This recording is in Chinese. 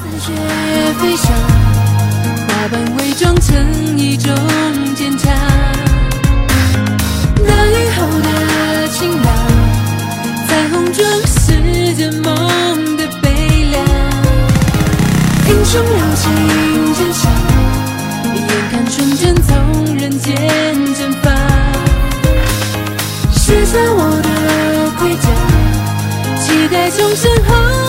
似雪飞翔，花瓣伪装成一种坚强。大雨后的晴朗，彩虹装饰着梦的悲凉。英雄留情真相，眼看纯真从人间蒸发。卸下我的盔甲，期待重生后